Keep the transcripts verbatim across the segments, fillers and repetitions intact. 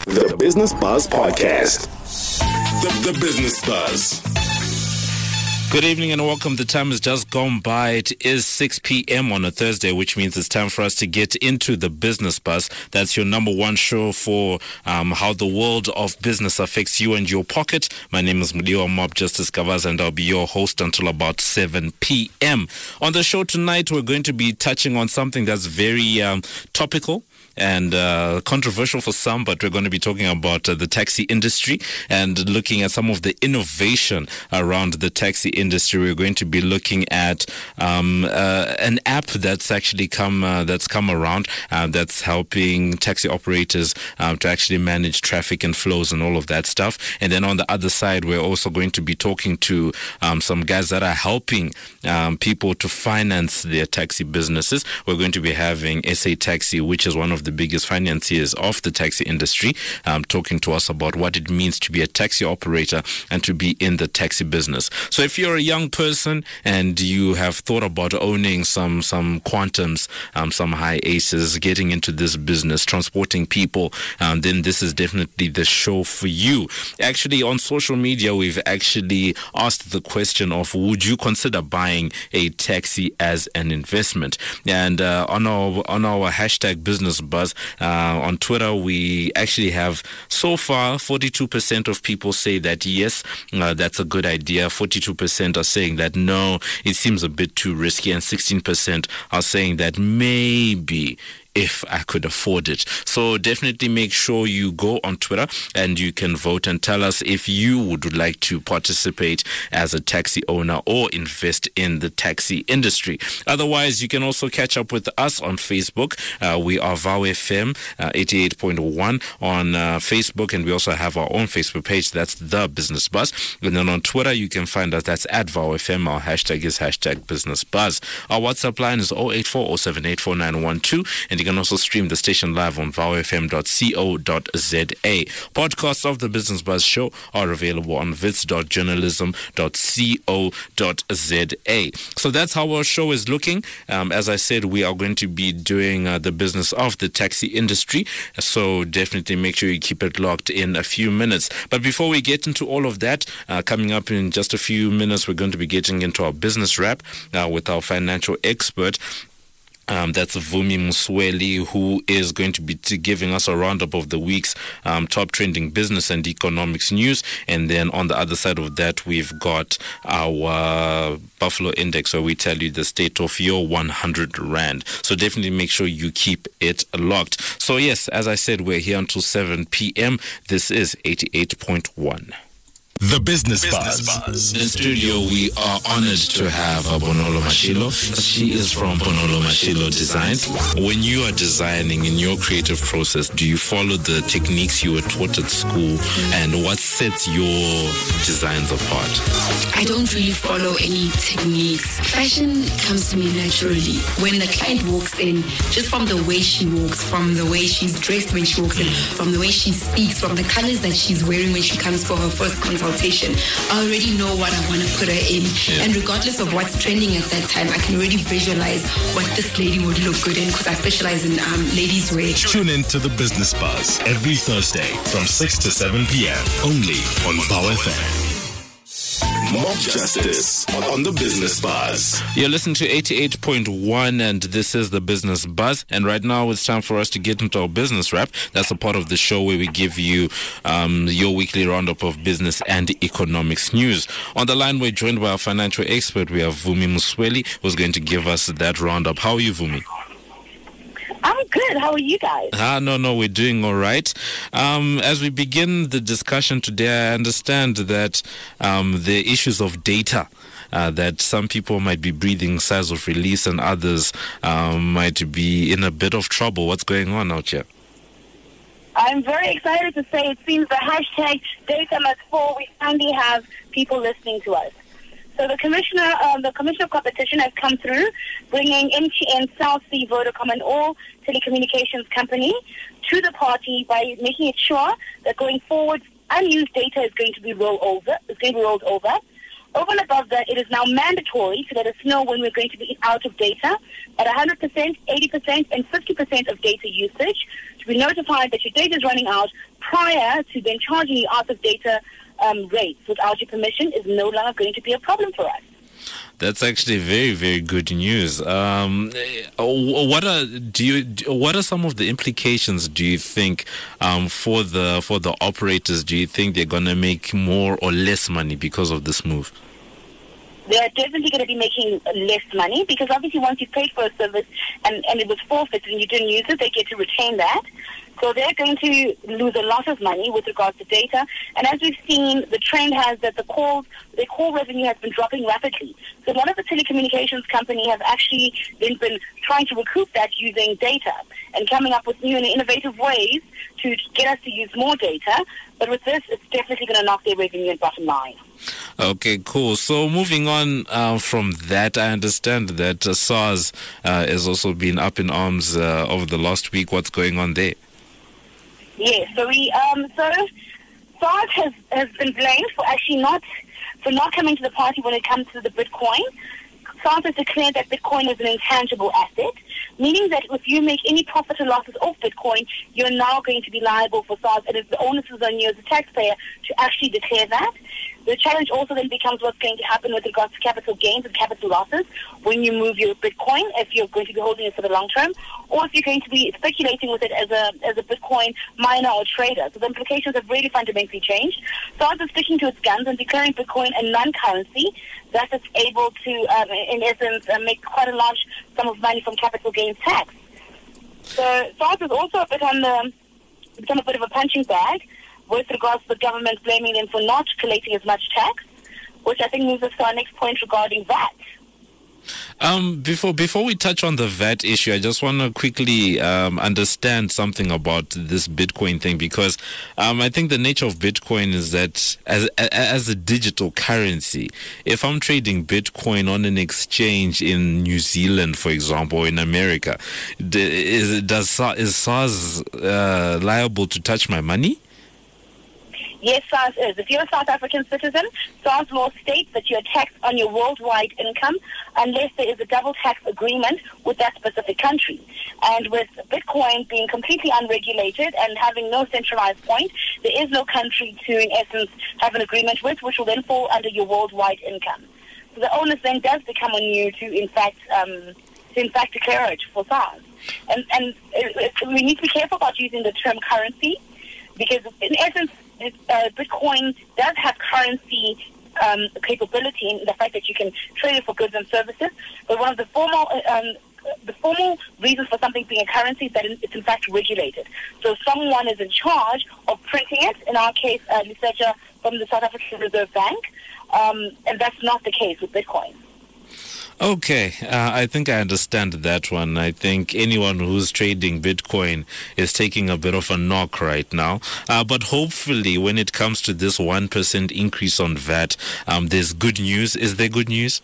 The Business Buzz Podcast. The, the Business Buzz. Good evening and welcome. The time has just gone by. It is six p.m. on a Thursday, which means it's time for us to get into the Business Buzz. That's your number one show for um, how the world of business affects you and your pocket. My name is Mudiwa Mob Justice Kavaz, and I'll be your host until about seven p.m. On the show tonight, we're going to be touching on something that's very um, topical and uh, controversial for some, but we're going to be talking about uh, the taxi industry and looking at some of the innovation around the taxi industry. We're going to be looking at um, uh, an app that's actually come uh, that's come around uh, that's helping taxi operators um, to actually manage traffic and flows and all of that stuff. And then on the other side, we're also going to be talking to um, some guys that are helping um, people to finance their taxi businesses. We're going to be having S A Taxi, which is one of the the biggest financiers of the taxi industry, um, talking to us about what it means to be a taxi operator and to be in the taxi business. So if you're a young person and you have thought about owning some some quantums, um, some high aces, getting into this business, transporting people, um, then this is definitely the show for you. Actually, on social media, we've actually asked the question of, would you consider buying a taxi as an investment? And uh, on our on our hashtag business buzz Uh, on Twitter, we actually have so far forty-two percent of people say that yes, uh, that's a good idea. forty-two percent are saying that no, it seems a bit too risky, and sixteen percent are saying that maybe if I could afford it. So definitely make sure you go on Twitter and you can vote and tell us if you would like to participate as a taxi owner or invest in the taxi industry. Otherwise, you can also catch up with us on Facebook. Uh, we are V O W F M uh, eighty-eight point one on uh, Facebook, and we also have our own Facebook page. That's The Business Buzz. And then on Twitter, you can find us. That's at V O W F M. Our hashtag is hashtag Business Buzz. Our WhatsApp line is zero eight four zero seven eight four nine one two, and you can also stream the station live on V O W F M dot co dot z a. Podcasts of the Business Buzz show are available on vits dot journalism dot co dot z a. So that's how our show is looking. Um, as I said, we are going to be doing uh, the business of the taxi industry. So definitely make sure you keep it locked in a few minutes. But before we get into all of that, uh, coming up in just a few minutes, we're going to be getting into our business wrap uh, with our financial expert. Um, that's Vumi Musweli, who is going to be t- giving us a roundup of the week's um, top trending business and economics news. And then on the other side of that, we've got our uh, Buffalo Index, where we tell you the state of your one hundred rand. So definitely make sure you keep it locked. So yes, as I said, we're here until seven p.m. This is eighty-eight point one. The Business, Business Buzz. Buzz. In the studio, we are honored to have uh, Bonolo Mashilo. She is from Bonolo Mashilo Designs. When you are designing in your creative process, do you follow the techniques you were taught at school? And what sets your designs apart? I don't really follow any techniques. Fashion comes to me naturally. When the client walks in, just from the way she walks, from the way she's dressed when she walks in, from the way she speaks, from the colors that she's wearing when she comes for her first consultation, I already know what I want to put her in. Yeah. And regardless of what's trending at that time, I can already visualize what this lady would look good in, because I specialize in um, ladies' wear. Tune in to The Business Buzz every Thursday from six to seven p.m. only on V O W F M. Mob Justice on the Business Buzz. You're listening to eighty-eight point one, and this is the Business Buzz. And right now it's time for us to get into our business wrap. That's a part of the show where we give you um, your weekly roundup of business and economics news. On the line, we're joined by our financial expert. We have Vumi Musweli, who's going to give us that roundup. How are you, Vumi? I'm good. How are you guys? Ah, no, no, we're doing all right. Um, as we begin the discussion today, I understand that um, the issues of data, uh, that some people might be breathing sighs of release and others um, might be in a bit of trouble. What's going on out here? I'm very excited to say it seems the hashtag data must fall. We finally have people listening to us. So the commissioner, um, the commissioner of competition has come through, bringing M T N, South Sea, Vodacom, and all telecommunications company to the party by making it sure that going forward, unused data is going to be rolled over. Is going to be rolled over. Over and above that, it is now mandatory to let us know when we're going to be out of data at one hundred percent, eighty percent, and fifty percent of data usage, to be notified that your data is running out prior to then charging you out of data um, rates without your permission is no longer going to be a problem for us. That's actually very, very good news. Um, what are do you? What are some of the implications? Do you think um, for the for the operators? Do you think they're going to make more or less money because of this move? They're definitely going to be making less money because obviously once you've paid for a service and, and it was forfeited and you didn't use it, they get to retain that. So they're going to lose a lot of money with regards to data. And as we've seen, the trend has that the calls, the call revenue has been dropping rapidly. So a lot of the telecommunications companies have actually been, been trying to recoup that using data and coming up with new and innovative ways to get us to use more data. But with this, it's definitely going to knock their revenue and bottom line. Okay, cool. So moving on uh, from that, I understand that uh, SARS uh, has also been up in arms uh, over the last week. What's going on there? Yes, so we um so SARS has, has been blamed for actually not for not coming to the party when it comes to the Bitcoin. SARS has declared that Bitcoin is an intangible asset, meaning that if you make any profit or losses off Bitcoin, you're now going to be liable for SARS, and it's the onus is on you as a taxpayer to actually declare that. The challenge also then becomes what's going to happen with regards to capital gains and capital losses when you move your Bitcoin, if you're going to be holding it for the long term, or if you're going to be speculating with it as a as a Bitcoin miner or trader. So the implications have really fundamentally changed. SARS is sticking to its guns and declaring Bitcoin a non-currency that is able to, um, in essence, uh, make quite a large sum of money from capital gains tax. So SARS is also a bit on the, become a bit of a punching bag with regards to the government blaming them for not collecting as much tax, which I think moves us to our next point regarding V A T. Um, before before we touch on the V A T issue, I just want to quickly um, understand something about this Bitcoin thing, because um, I think the nature of Bitcoin is that as as a digital currency, if I'm trading Bitcoin on an exchange in New Zealand, for example, or in America, is does is SARS uh, liable to touch my money? Yes, SARS is. If you're a South African citizen, SARS law states that you're taxed on your worldwide income unless there is a double tax agreement with that specific country. And with Bitcoin being completely unregulated and having no centralized point, there is no country to, in essence, have an agreement with, which will then fall under your worldwide income. So the onus then does become on you to, in fact, um, to in fact declare it for SARS. And, and it, it, we need to be careful about using the term currency, because in essence, it, uh, Bitcoin does have currency um, capability in the fact that you can trade it for goods and services. But one of the formal, um, the formal reasons for something being a currency is that it's in fact regulated. So someone is in charge of printing it. In our case, uh, Liseja from the South African Reserve Bank, um, and that's not the case with Bitcoin. Okay, uh, I think I understand that one. I think anyone who's trading Bitcoin is taking a bit of a knock right now. Uh, but hopefully when it comes to this one percent increase on V A T, um, there's good news. Is there good news?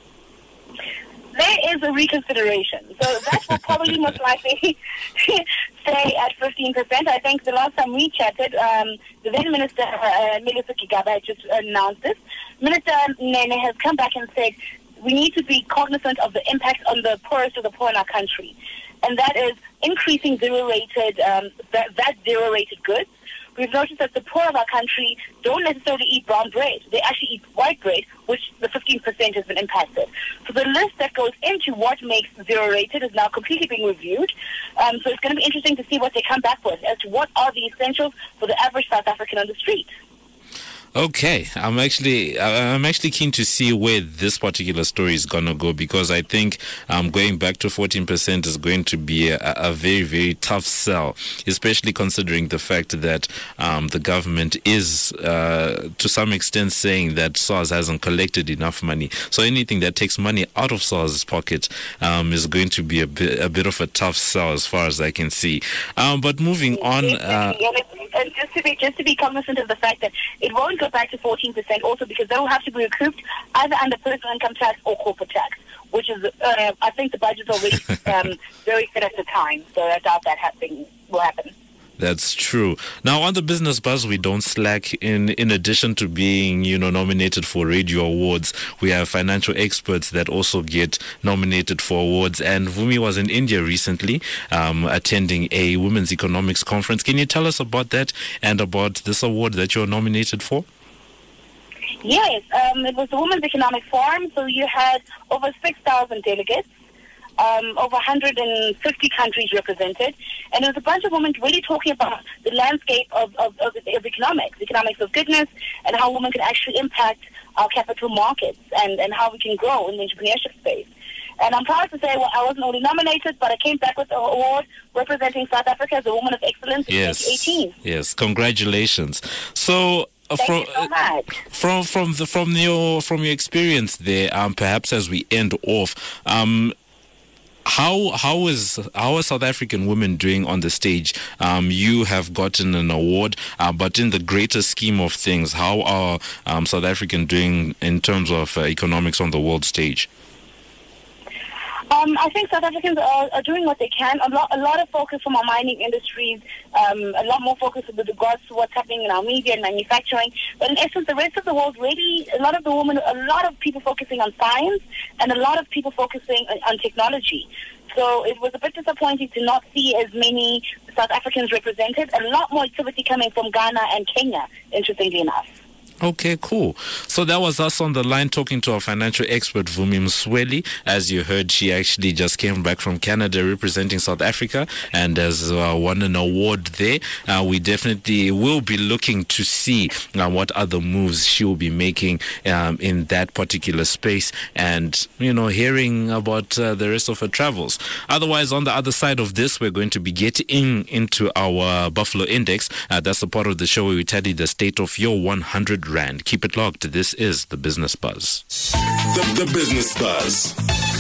There is a reconsideration. So that will probably most likely stay at fifteen percent. I think the last time we chatted, um, the then Minister, uh, Melissa Kigaba, had just announced this. Minister Nene has come back and said, we need to be cognizant of the impact on the poorest of the poor in our country. And that is increasing zero-rated, um, V A T zero-rated goods. We've noticed that the poor of our country don't necessarily eat brown bread. They actually eat white bread, which the fifteen percent has been impacted. So the list that goes into what makes zero-rated is now completely being reviewed. Um, so it's going to be interesting to see what they come back with as to what are the essentials for the average South African on the street. Okay, I'm actually I'm actually keen to see where this particular story is gonna go, because I think um, going back to fourteen percent is going to be a, a very very tough sell, especially considering the fact that um, the government is uh, to some extent saying that SARS hasn't collected enough money. So anything that takes money out of SARS's pocket um, is going to be a bit a bit of a tough sell as far as I can see. Um, but moving on. Uh, And just to be just to be cognizant of the fact that it won't go back to fourteen percent, also because they will have to be recouped either under personal income tax or corporate tax, which is uh, I think the budget's already um, very fit at the time, so I doubt that happening will happen. That's true. Now, on the Business Buzz, we don't slack. In in addition to being, you know, nominated for radio awards, we have financial experts that also get nominated for awards. And Vumi was in India recently, um, attending a women's economics conference. Can you tell us about that and about this award that you're nominated for? Yes, um, it was the Women's Economic Forum, so you had over six thousand delegates. Um, over one hundred fifty countries represented, and it was a bunch of women really talking about the landscape of, of, of, of economics, economics of goodness, and how women can actually impact our capital markets and, and how we can grow in the entrepreneurship space. And I'm proud to say, well, I wasn't only nominated, but I came back with an award representing South Africa as a Woman of Excellence in yes. twenty eighteen. Yes, congratulations. So, Uh, Thank from, you so much. From from the from your from your experience there, um, perhaps as we end off, um, how how is how are South African women doing on the stage? Um, you have gotten an award, uh, but in the greater scheme of things, how are um, South African doing in terms of uh, economics on the world stage? Um, I think South Africans are, are doing what they can. A lot, a lot of focus from our mining industries, um, a lot more focus with regards to what's happening in our media and manufacturing. But in essence, the rest of the world really, a lot of the women, a lot of people focusing on science and a lot of people focusing on, on technology. So it was a bit disappointing to not see as many South Africans represented. A lot more activity coming from Ghana and Kenya, interestingly enough. Okay, cool. So that was us on the line talking to our financial expert, Vumi Msweli. As you heard, she actually just came back from Canada representing South Africa and has uh, won an award there. Uh, we definitely will be looking to see uh, what other moves she will be making um, in that particular space and, you know, hearing about uh, the rest of her travels. Otherwise, on the other side of this, we're going to be getting into our Buffalo Index. Uh, that's the part of the show where we tell you the state of your one hundred Rand. Keep it locked. This is the Business Buzz. The, the Business Buzz.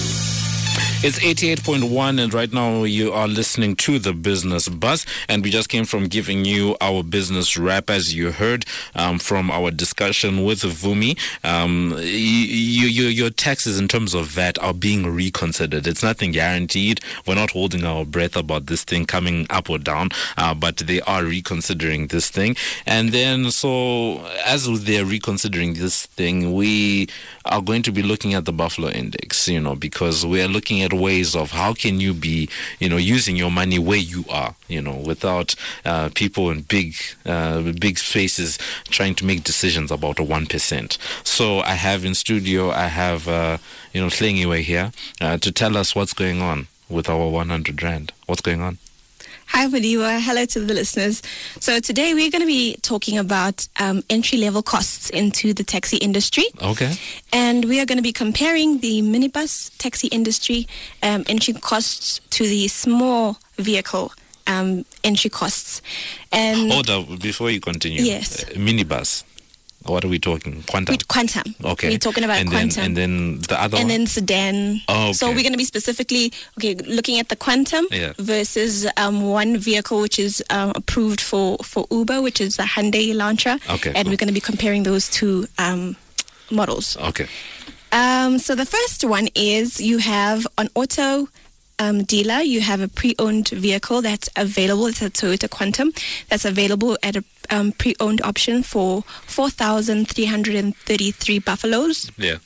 It's eighty-eight point one, and right now you are listening to the Business Buzz, and we just came from giving you our business wrap, as you heard um, from our discussion with Vumi. Um, you, you, your taxes in terms of V A T are being reconsidered. It's nothing guaranteed. We're not holding our breath about this thing coming up or down, uh, but they are reconsidering this thing. And then, so as they're reconsidering this thing, we are going to be looking at the Buffalo Index, you know, because we are looking at ways of how can you be, you know, using your money where you are, you know, without uh, people in big, uh, big spaces trying to make decisions about a one percent. So I have in studio, I have, uh, you know, Hlengiwe here uh, to tell us what's going on with our one hundred Rand. What's going on? Hi, Madiwa. Hello to the listeners. So today we're going to be talking about um, entry-level costs into the taxi industry. Okay. And we are going to be comparing the minibus taxi industry um, entry costs to the small vehicle um, entry costs. And Hold up, before you continue. Yes. Uh, minibus. What are we talking? Quantum? With quantum. Okay. We're talking about and quantum. Then, and then the other and one? then sedan. Oh, okay. So we're going to be specifically okay looking at the quantum yeah. versus um, one vehicle which is um, approved for, for Uber, which is a Hyundai Elantra. Okay, and cool. we're going to be comparing those two um, models. Okay. Um, so the first one is you have an auto um, dealer. You have a pre-owned vehicle that's available. It's a Toyota Quantum that's available at a um, pre-owned option for four thousand three hundred thirty-three buffaloes. Yeah.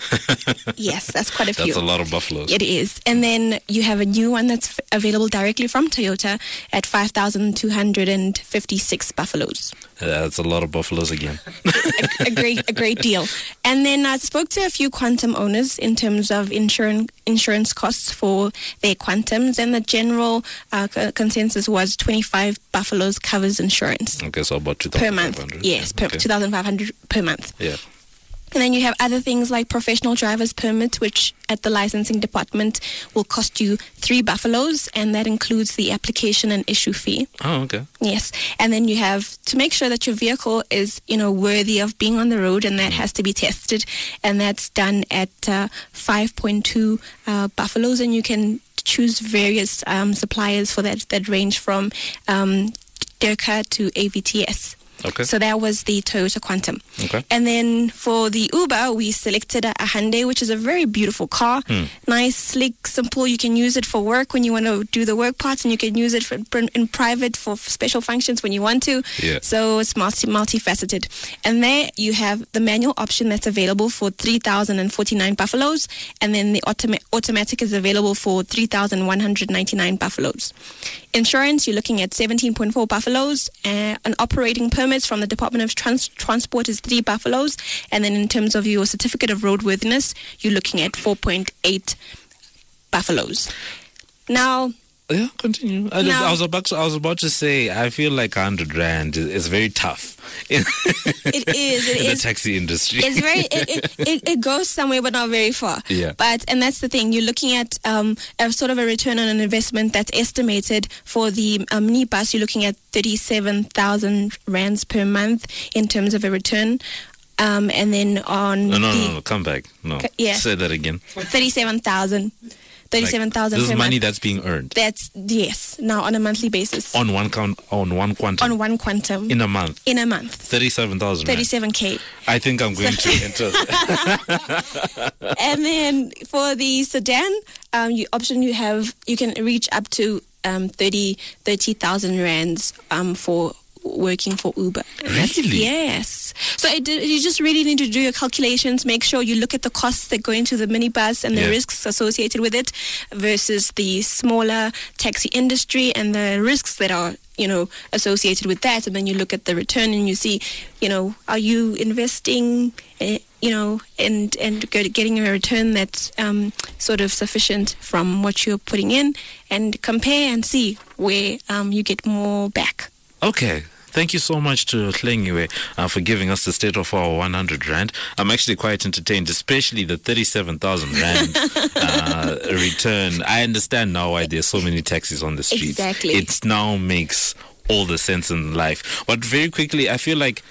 Yes, that's quite a few. That's a lot of buffaloes. It is. And then you have a new one that's f- available directly from Toyota at five thousand two hundred fifty-six buffaloes. Uh, that's a lot of buffaloes again. a, a great a great deal. And then I spoke to a few Quantum owners in terms of insurance insurance costs for their Quantums, and the general uh, c- consensus was twenty-five buffaloes covers insurance. Okay, so about two per thousand five month. hundred. Yes, per okay. two thousand five hundred per month. Yeah. And then you have other things like professional driver's permit, which at the licensing department will cost you three buffaloes, and that includes the application and issue fee. Oh, okay. Yes. And then you have to make sure that your vehicle is, you know, worthy of being on the road, and that has to be tested. And that's done at uh, five point two uh, buffaloes, and you can choose various um, suppliers for that that range from um, Derka to A V T S. Okay. So that was the Toyota Quantum. Okay. And then for the Uber, we selected a, a Hyundai, which is a very beautiful car. Hmm. Nice, sleek, simple. You can use it for work when you want to do the work parts, and you can use it for, in private for special functions when you want to. Yeah. So it's multi multifaceted. And there you have the manual option that's available for three thousand forty-nine buffaloes, and then the automa- automatic is available for three thousand one hundred ninety-nine buffaloes. Insurance, you're looking at seventeen point four buffaloes. Uh, an operating permit from the Department of Trans- Transport is three buffaloes. And then in terms of your certificate of roadworthiness, you're looking at four point eight buffaloes. Now... Yeah, continue. I, Now- I was about to, I was about to say, I feel like one hundred rand is, is very tough in, It is. It in the is. taxi industry. It's very. It, it, it, it goes somewhere, but not very far. Yeah. But and that's the thing. You're looking at um, a sort of a return on an investment that's estimated for the um, minibus. You're looking at thirty-seven thousand rands per month in terms of a return. Um, and then on no, no, the no, no, come back. No. C- yeah. Say that again. thirty-seven thousand. thirty-seven thousand Like, this per is money month. that's being earned That's yes. Now on a monthly basis. on one count, on one quantum On one quantum. in a month. in a month. thirty-seven thousand. thirty-seven K. I think I'm going to enter. And then for the sedan, um, you option you have, you can reach up to um, thirty thousand rands um, for working for Uber. And that's- Really? Yes. So it, you just really need to do your calculations, make sure you look at the costs that go into the minibus and the Yeah. risks associated with it versus the smaller taxi industry and the risks that are, you know, associated with that. And then you look at the return and you see, you know, are you investing, uh, you know, and, and get- getting a return that's um, sort of sufficient from what you're putting in, and compare and see where um, you get more back. Okay. Thank you so much to Hlengiwe uh, for giving us the state of our one hundred rand. I'm actually quite entertained, especially the thirty-seven thousand rand uh, return. I understand now why there's so many taxis on the streets. Exactly. It now makes all the sense in life. But very quickly, I feel like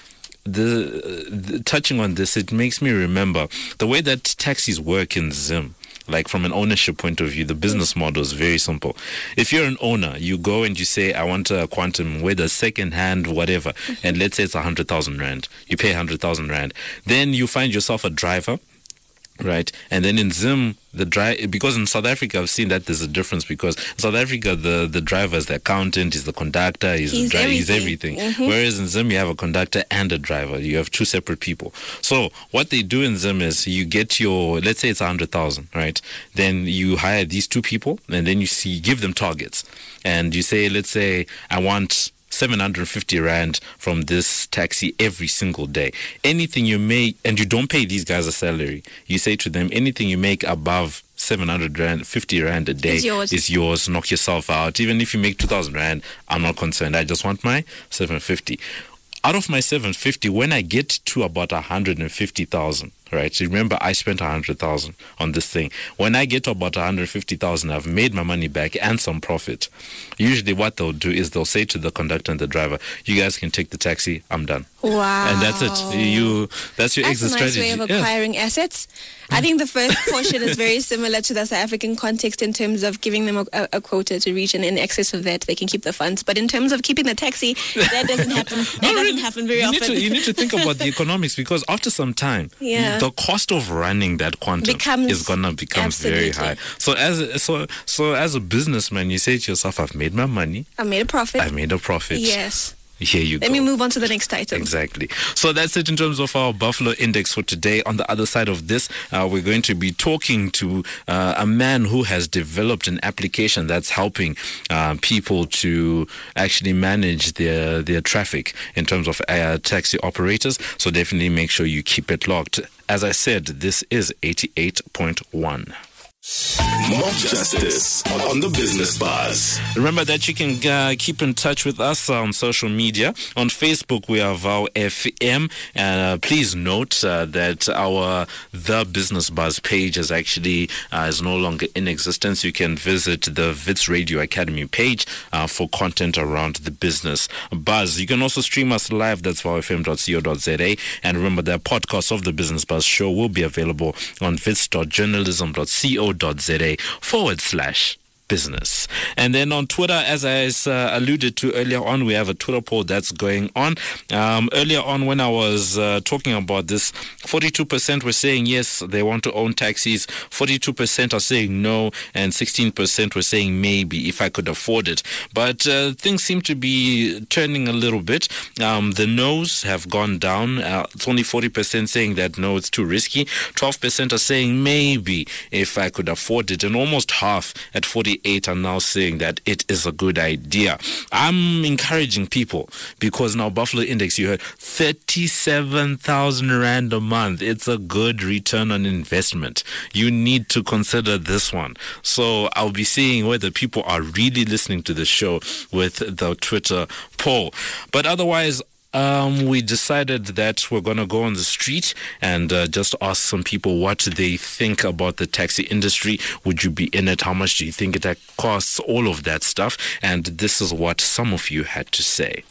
the, the touching on this, it makes me remember the way that taxis work in Zim. Like from an ownership point of view, the business model is very simple. If you're an owner, you go and you say, I want a quantum, whether second hand, whatever, and let's say it's one hundred thousand rand. You pay one hundred thousand rand. Then you find yourself a driver, right? And then in Zim, the dri- because in South Africa, I've seen that there's a difference, because in South Africa, the, the driver is the accountant, he's the conductor, he's, He's the driver, he's everything. everything. Mhm. Whereas in Zim, you have a conductor and a driver. You have two separate people. So what they do in Zim is you get your, let's say it's one hundred thousand, right? Then you hire these two people, and then you see, give them targets. And you say, let's say, I want seven hundred fifty rand from this taxi every single day. Anything you make, and you don't pay these guys a salary. You say to them, anything you make above seven hundred rand, fifty rand a day Is yours. is yours. Knock yourself out. Even if you make two thousand rand, I'm not concerned. I just want my seven fifty. Out of my seven fifty, when I get to about one hundred fifty thousand, right? So remember, I spent one hundred thousand on this thing. When I get to about one hundred fifty thousand, I've made my money back and some profit. Usually what they'll do is they'll say to the conductor and the driver, you guys can take the taxi, I'm done. Wow. And that's it. You, that's your That's exit a nice strategy. way of Yeah. acquiring assets. I think the first portion is very similar to the South African context in terms of giving them a, a, a quota to reach, and in excess of that, they can keep the funds. But in terms of keeping the taxi, that doesn't happen. That No, doesn't really. happen very you often. Need to, you need to think about the economics, because after some time, Yeah. the cost of running that quantum Becomes- is gonna become very absolutely. high. So as a, so so as a businessman, you say to yourself, I've made my money, I made a profit. I've made a profit. Yes. Here you Let go. me move on to the next item. Exactly. So that's it in terms of our Buffalo Index for today. On the other side of this, uh, we're going to be talking to uh, a man who has developed an application that's helping uh, people to actually manage their their traffic in terms of uh, taxi operators. So definitely make sure you keep it locked. As I said, this is eighty-eight point one. Mob Justice on the Business Buzz. Remember that you can uh, keep in touch with us on social media. On Facebook, we are Vow F M. And uh, please note uh, that our The Business Buzz page is actually uh, is no longer in existence. You can visit the Wits Radio Academy page uh, for content around the business buzz. You can also stream us live. That's vow f m dot co dot z a. And remember that podcast of the Business Buzz show will be available on wits dot journalism dot co dot za forward slash business. And then on Twitter, as I uh, alluded to earlier on, we have a Twitter poll that's going on. Um, earlier on, when I was uh, talking about this, forty-two percent were saying yes, they want to own taxis. forty-two percent are saying no, and sixteen percent were saying maybe if I could afford it. But uh, things seem to be turning a little bit. Um, the no's have gone down. Uh, it's only forty percent saying that no, it's too risky. twelve percent are saying maybe if I could afford it, and almost half at forty-eight are now saying that it is a good idea. I'm encouraging people because now Buffalo Index, you heard thirty-seven thousand rand a month. It's a good return on investment. You need to consider this one. So I'll be seeing whether people are really listening to the show with the Twitter poll. But otherwise, Um, we decided that we're going to go on the street and uh, just ask some people what they think about the taxi industry. Would you be in it? How much do you think it costs? All of that stuff. And this is what some of you had to say.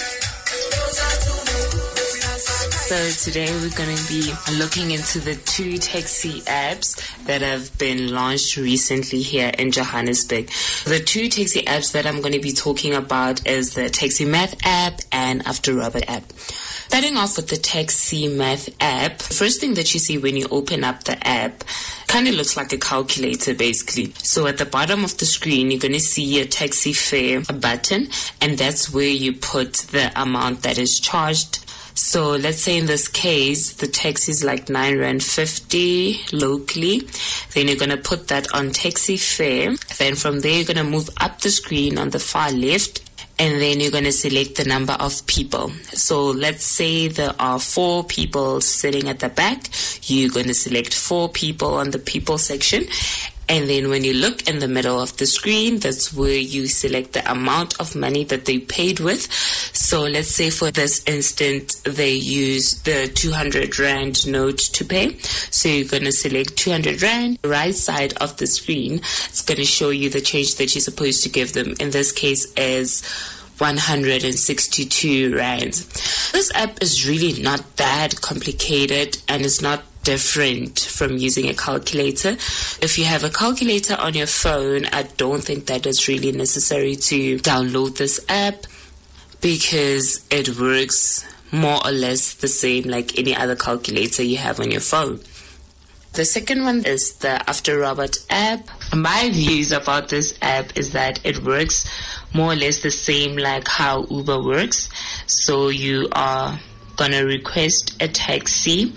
So today we're going to be looking into the two taxi apps that have been launched recently here in Johannesburg. The two taxi apps that I'm going to be talking about is the Taxi Math app and After Robert app. Starting off with the Taxi Math app, the first thing that you see when you open up the app kind of looks like a calculator basically. So at the bottom of the screen, you're going to see a taxi fare button, and that's where you put the amount that is charged. So let's say in this case, the taxi is like nine rand fifty locally. Then you're going to put that on taxi fare. Then from there, you're going to move up the screen on the far left. And then you're going to select the number of people. So let's say there are four people sitting at the back. You're going to select four people on the people section. And then when you look in the middle of the screen, that's where you select the amount of money that they paid with. So let's say for this instant, they use the two hundred rand note to pay. So you're going to select two hundred rand. The right side of the screen, it's going to show you the change that you're supposed to give them. In this case is one hundred sixty-two rand. This app is really not that complicated, and it's not different from using a calculator. If you have a calculator on your phone, I don't think that it's really necessary to download this app because it works more or less the same like any other calculator you have on your phone. The second one is the After Robert app. My views about this app is that it works more or less the same like how Uber works. So you are going to request a taxi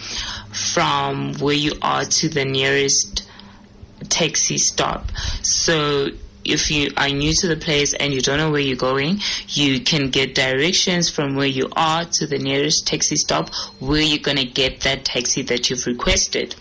from where you are to the nearest taxi stop. So if you are new to the place and you don't know where you're going, you can get directions from where you are to the nearest taxi stop where you're going to get that taxi that you've requested.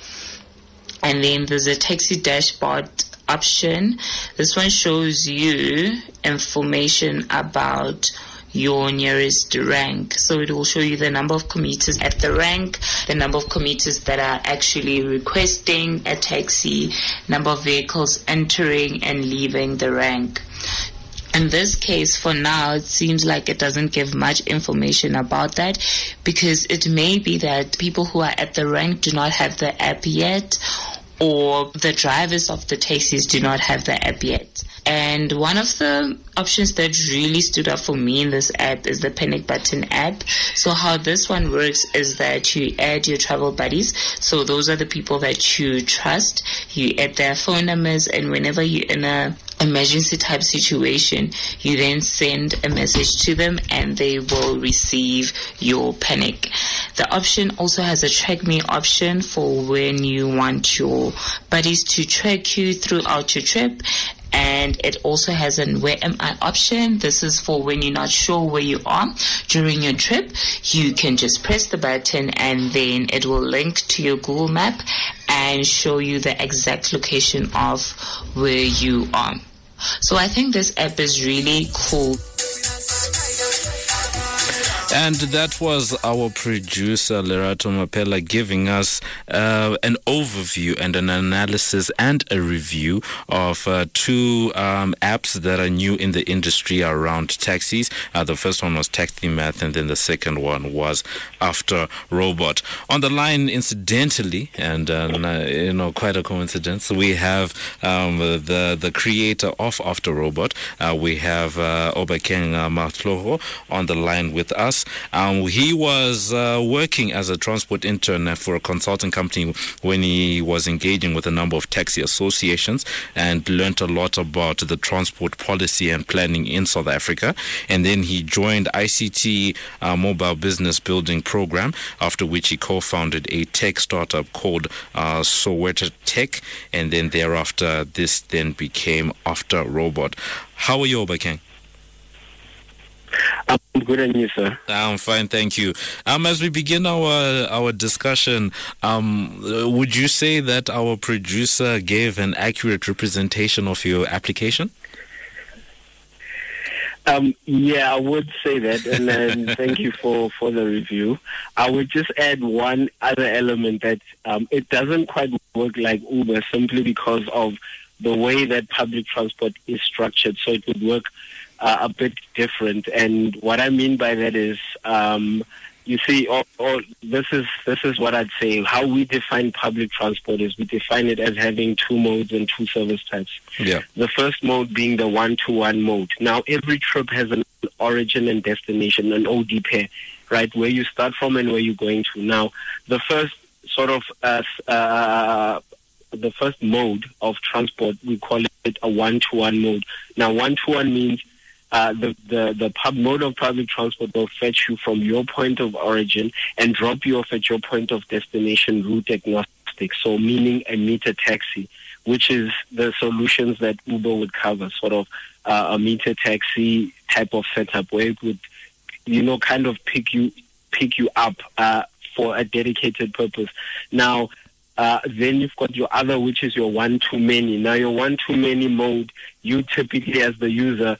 And then there's a taxi dashboard option. This one shows you information about your nearest rank. So it will show you the number of commuters at the rank, the number of commuters that are actually requesting a taxi, number of vehicles entering and leaving the rank. In this case, for now, it seems like it doesn't give much information about that because it may be that people who are at the rank do not have the app yet, or the drivers of the taxis do not have the app yet. And one of the options that really stood out for me in this app is the Panic Button app. So how this one works is that you add your travel buddies. So those are the people that you trust. You add their phone numbers, and whenever you're in a emergency type situation, you then send a message to them and they will receive your panic. The option also has a track me option for when you want your buddies to track you throughout your trip. And it also has an where am I option. This is for when you're not sure where you are during your trip. You can just press the button and then it will link to your Google map and show you the exact location of where you are. So I think this app is really cool. And that was our producer, Lerato Mapela, giving us uh, an overview and an analysis and a review of uh, two um, apps that are new in the industry around taxis. Uh, the first one was TaxiMath, and then the second one was After Robot. On the line, incidentally, and uh, you know, quite a coincidence, we have um, the the creator of After Robot. Uh, we have uh, Obakeng uh, Matloho on the line with us. Um, he was uh, working as a transport intern for a consulting company when he was engaging with a number of taxi associations and learned a lot about the transport policy and planning in South Africa. And then he joined I C T uh, Mobile Business Building Program, after which he co-founded a tech startup called uh, Soweto Tech. And then thereafter, this then became After Robot. How are you, Obakeng? I'm good, and you, sir? I'm fine, thank you. Um, as we begin our our discussion, um, would you say that our producer gave an accurate representation of your application? Um, yeah, I would say that, and then thank you for, for the review. I would just add one other element that um, it doesn't quite work like Uber simply because of the way that public transport is structured. So it would work Uh, a bit different, and what I mean by that is, um, you see, all, all, this is this is what I'd say. How we define public transport is we define it as having two modes and two service types. Yeah. The first mode being the one-to-one mode. Now, every trip has an origin and destination, an O D pair, right, where you start from and where you're going to. Now, the first sort of uh, uh, the first mode of transport, we call it a one-to-one mode. Now, one-to-one means Uh, the, the, the pub mode of public transport will fetch you from your point of origin and drop you off at your point of destination, route agnostic, so meaning a meter taxi, which is the solutions that Uber would cover, sort of uh, a meter taxi type of setup where it would, you know, kind of pick you, pick you up uh, for a dedicated purpose. Now, Uh, then you've got your other, which is your one-to-many. Now, your one-to-many mode, you typically, as the user,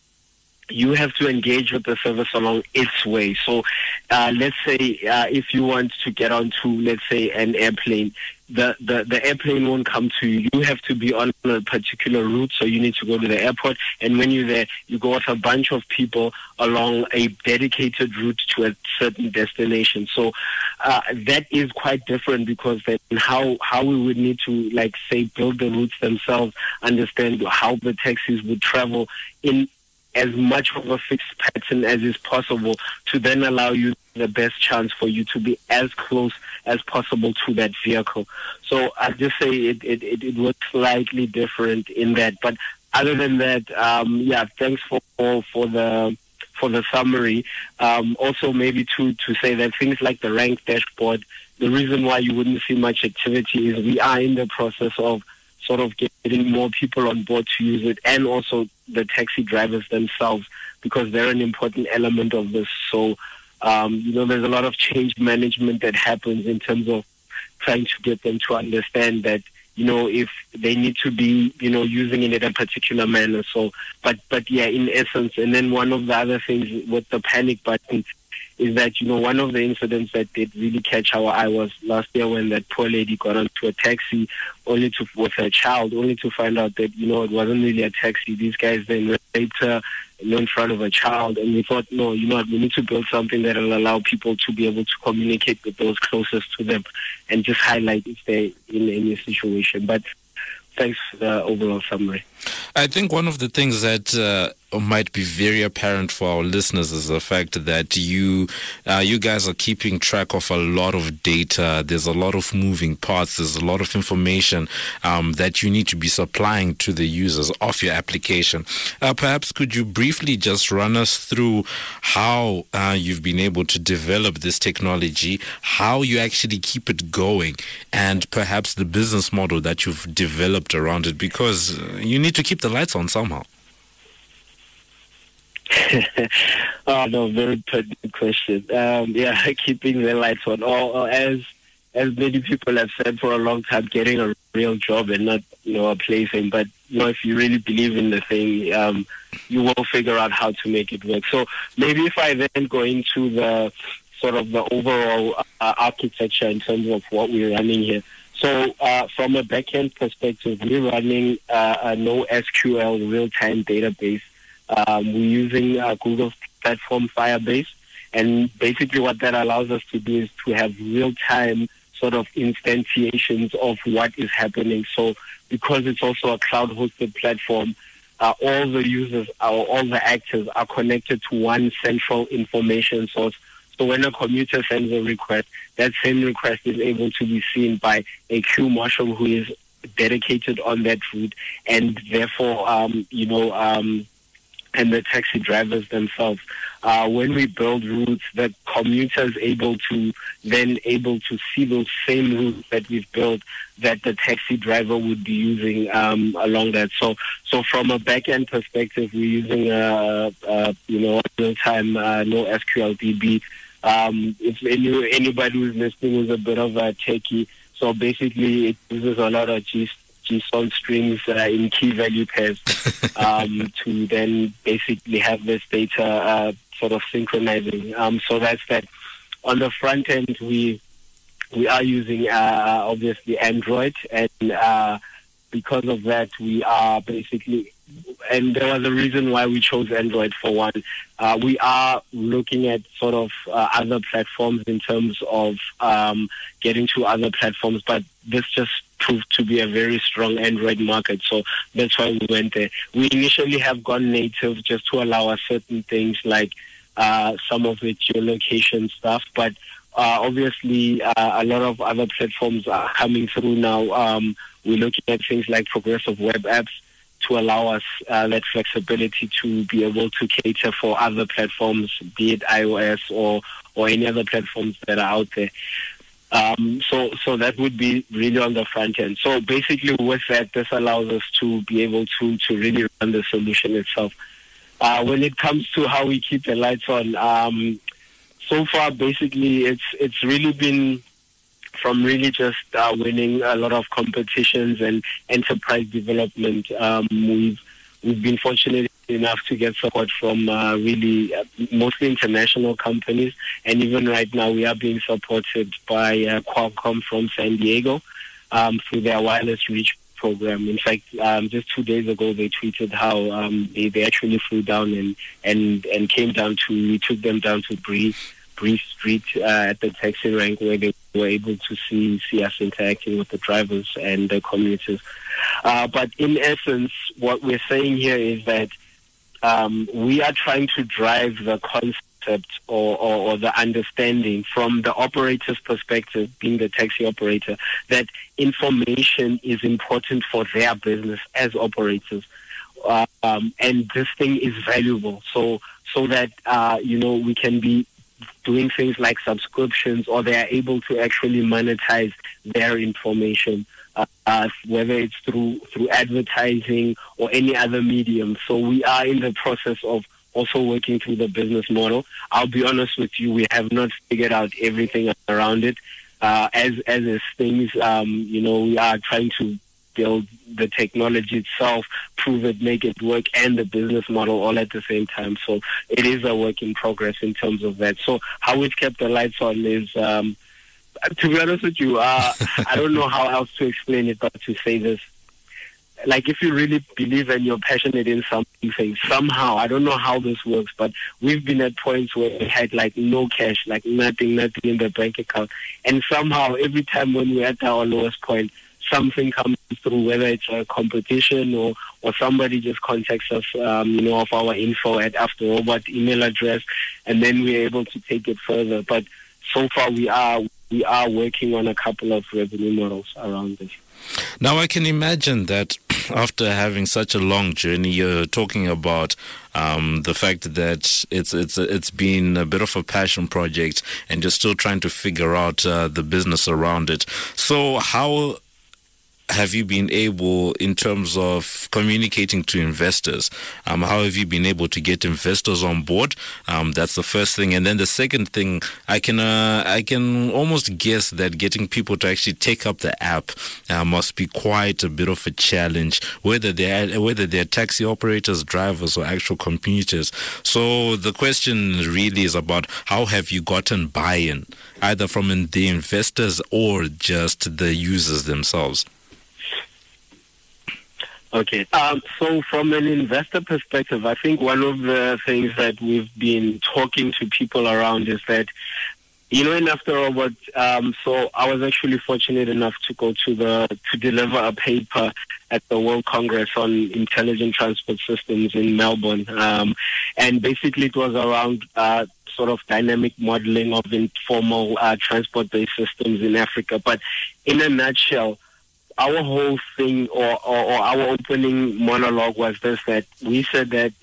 you have to engage with the service along its way. So uh, let's say uh, if you want to get onto, let's say, an airplane, the, the, the airplane won't come to you. You have to be on a particular route, so you need to go to the airport. And when you're there, you go with a bunch of people along a dedicated route to a certain destination. So uh, that is quite different, because then how, how we would need to, like, say, build the routes themselves, understand how the taxis would travel in as much of a fixed pattern as is possible, to then allow you the best chance for you to be as close as possible to that vehicle. So I just say it, it, it, it was slightly different in that. But other than that, um, yeah, thanks for, for the for the summary. Um, also, maybe to, to say that things like the rank dashboard, the reason why you wouldn't see much activity is we are in the process of sort of getting more people on board to use it, and also the taxi drivers themselves, because they're an important element of this. So, um, you know, there's a lot of change management that happens in terms of trying to get them to understand that, you know, if they need to be, you know, using it in a particular manner. So, but, but yeah, in essence, and then one of the other things with the panic button is that, you know, one of the incidents that did really catch our eye was last year when that poor lady got onto a taxi only to with her child, only to find out that, you know, it wasn't really a taxi. These guys then later, you know, in front of a child, and we thought, no, you know what, we need to build something that will allow people to be able to communicate with those closest to them and just highlight if they're in any situation. But thanks for the overall summary. I think one of the things that uh, might be very apparent for our listeners is the fact that you uh, you guys are keeping track of a lot of data. There's a lot of moving parts. There's a lot of information um, that you need to be supplying to the users of your application. Uh, perhaps could you briefly just run us through how uh, you've been able to develop this technology, how you actually keep it going, and perhaps the business model that you've developed around it, because you need to keep the lights on somehow. Oh no, very pertinent question. Um, yeah, keeping the lights on, or, or as as many people have said for a long time, getting a real job and not, you know, a plaything. But you know, if you really believe in the thing, um, you will figure out how to make it work. So maybe if I then go into the sort of the overall uh, architecture in terms of what we're running here. So uh, from a backend perspective, we're running uh, a NoSQL real-time database. Um, we're using uh, Google's platform Firebase. And basically what that allows us to do is to have real-time sort of instantiations of what is happening. So because it's also a cloud-hosted platform, uh, all the users, uh, all the actors are connected to one central information source. So when a commuter sends a request, that same request is able to be seen by a queue marshal who is dedicated on that route, and therefore, um, you know, um, and the taxi drivers themselves. Uh, when we build routes, the commuter is able to then able to see those same routes that we've built that the taxi driver would be using um, along that. So, so from a back-end perspective, we're using a, a you know real-time uh, NoSQL D B. Um, if any, anybody who's listening is a bit of a techie, so basically it uses a lot of G, JSON strings uh, in key value pairs um, to then basically have this data uh, sort of synchronizing. Um, so that's that. On the front end, we we are using uh, obviously Android, and uh, because of that, we are basically, and there was a reason why we chose Android for one. Uh, we are looking at sort of uh, other platforms in terms of um, getting to other platforms, but this just proved to be a very strong Android market, so that's why we went there. We initially have gone native just to allow us certain things like uh, some of the geolocation stuff, but uh, obviously uh, a lot of other platforms are coming through now. Um, we're looking at things like progressive web apps to allow us uh, that flexibility to be able to cater for other platforms, be it iOS or, or any other platforms that are out there. Um, so, so that would be really on the front end. So basically with that, this allows us to be able to, to really run the solution itself. Uh, when it comes to how we keep the lights on, um, so far basically it's, it's really been from really just uh, winning a lot of competitions and enterprise development. Um, we've, we've been fortunate enough to get support from uh, really uh, mostly international companies, and even right now we are being supported by uh, Qualcomm from San Diego um, through their wireless reach program. In fact, um, just two days ago they tweeted how um, they, they actually flew down and, and, and came down to, we took them down to Bree, Bree Street uh, at the taxi rank where they were able to see, see us interacting with the drivers and the commuters. Uh, but in essence, what we're saying here is that Um, we are trying to drive the concept or, or, or the understanding from the operator's perspective, being the taxi operator, that information is important for their business as operators. Uh, um, and this thing is valuable. So, so that, uh, you know, we can be doing things like subscriptions, or they are able to actually monetize their information. Uh, uh, whether it's through through advertising or any other medium. So we are in the process of also working through the business model. I'll be honest with you, we have not figured out everything around it. Uh, as as is things, um, you know, we are trying to build the technology itself, prove it, make it work, and the business model all at the same time. So it is a work in progress in terms of that. So how we've kept the lights on is, um, to be honest with you, uh, I don't know how else to explain it but to say this. Like, if you really believe and you're passionate in something, somehow, I don't know how this works, but we've been at points where we had, like, no cash, like nothing, nothing in the bank account. And somehow, every time when we're at our lowest point, something comes through, whether it's a competition or, or somebody just contacts us, um, you know, of our info at After Robot email address, and then we're able to take it further. But so far, we are we are working on a couple of revenue models around this. Now, I can imagine that after having such a long journey, you're talking about um, the fact that it's it's it's been a bit of a passion project, and you're still trying to figure out uh, the business around it. So, how have you been able, in terms of communicating to investors, um, how have you been able to get investors on board? Um, that's the first thing. And then the second thing, I can uh, I can almost guess that getting people to actually take up the app uh, must be quite a bit of a challenge, whether they're, whether they're taxi operators, drivers, or actual commuters. So the question really is about how have you gotten buy-in, either from the investors or just the users themselves? Okay. Um, so from an investor perspective, I think one of the things that we've been talking to people around is that, you know, in After Robot, um, so I was actually fortunate enough to go to the, to deliver a paper at the World Congress on Intelligent Transport Systems in Melbourne. Um, and basically it was around, uh, sort of dynamic modeling of informal, uh, transport-based systems in Africa. But in a nutshell, our whole thing or, or, or our opening monologue was this, that we said that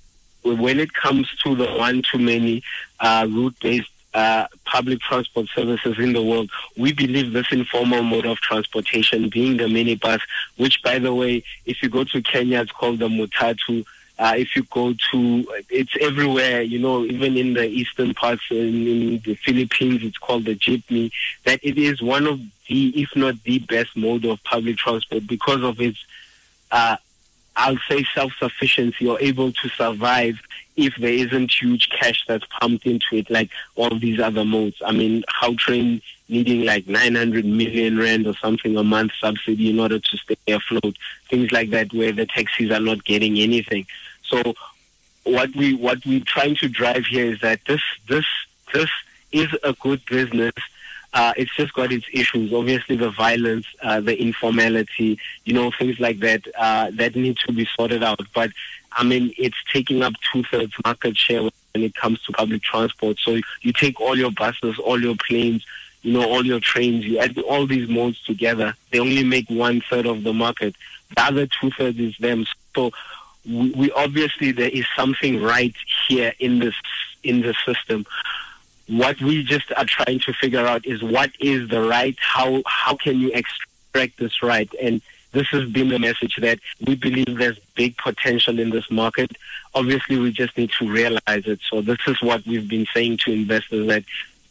when it comes to the one-to-many uh, route-based uh, public transport services in the world, we believe this informal mode of transportation, being the minibus, which, by the way, if you go to Kenya, it's called the Mutatu. Uh, if you go to, it's everywhere, you know, even in the eastern parts, in, in the Philippines, it's called the jeepney, that it is one of the, if not the best mode of public transport because of its, uh, I'll say, self-sufficiency, or able to survive if there isn't huge cash that's pumped into it like all these other modes. I mean, Gautrain needing like nine hundred million rand or something a month subsidy in order to stay afloat, things like that, where the taxis are not getting anything. So what we what we're trying to drive here is that this this this is a good business. Uh, it's just got its issues. Obviously, the violence, uh, the informality, you know, things like that uh, that need to be sorted out. But I mean, it's taking up two thirds market share when it comes to public transport. So you take all your buses, all your planes, you know, all your trains, you add all these modes together, they only make one third of the market. The other two thirds is them. So we, we obviously there is something right here in this in the system. What we just are trying to figure out is what is the right, how how can you extract this right? And this has been the message that we believe there's big potential in this market. Obviously, we just need to realize it. So this is what we've been saying to investors, that,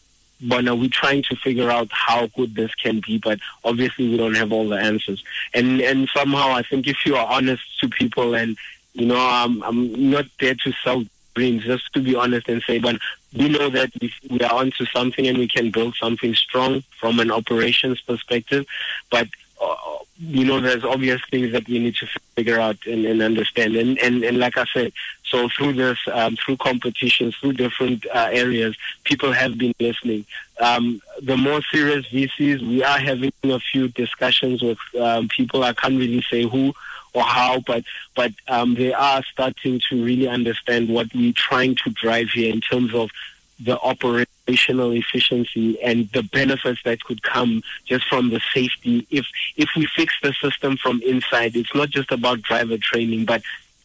but now we're trying to figure out how good this can be, but obviously we don't have all the answers. And and somehow I think if you are honest to people, and, you know, I'm, I'm not there to sell dreams, just to be honest and say, but we know that we, we are onto something and we can build something strong from an operations perspective. But, uh, you know, there's obvious things that we need to figure out and, and understand. And, and, and like I said, so through this, um, through competitions, through different uh, areas, people have been listening. Um, the more serious V Cs, we are having a few discussions with um, people. I can't really say who or how, but but um, they are starting to really understand what we're trying to drive here in terms of the operational efficiency and the benefits that could come just from the safety. If if we fix the system from inside, it's not just about driver training, but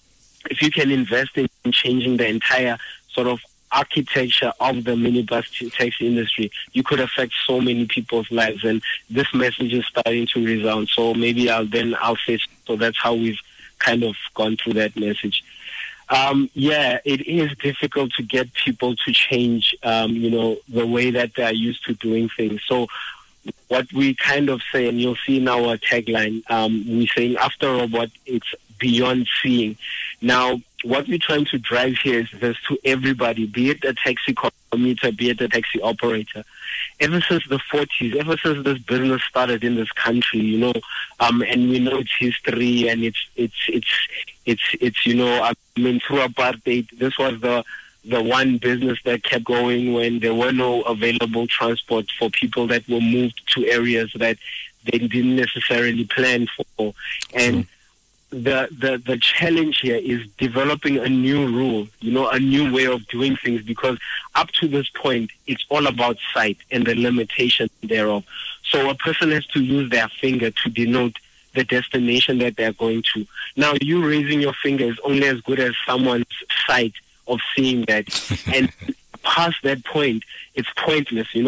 if you can invest in changing the entire sort of architecture of the minibus taxi industry, you could affect so many people's lives, and this message is starting to resound. So maybe I'll then I'll say so. That's how we've kind of gone through that message. Um, yeah, it is difficult to get people to change, um, you know, the way that they are used to doing things. So what we kind of say, and you'll see in our tagline, um, we're saying after robot, it's beyond seeing. Now, what we're trying to drive here is this to everybody, be it a taxi commuter, be it a taxi operator. Ever since the forties, ever since this business started in this country, you know, um, and we know its history, and it's, it's, it's, it's, it's, you know, I mean, through apartheid, this was the, the one business that kept going when there were no available transport for people that were moved to areas that they didn't necessarily plan for. And mm. The, the the challenge here is developing a new rule, you know, a new way of doing things, because up to this point, it's all about sight and the limitation thereof. So a person has to use their finger to denote the destination that they're going to. Now, you raising your finger is only as good as someone's sight of seeing that. And past that point, it's pointless, you know.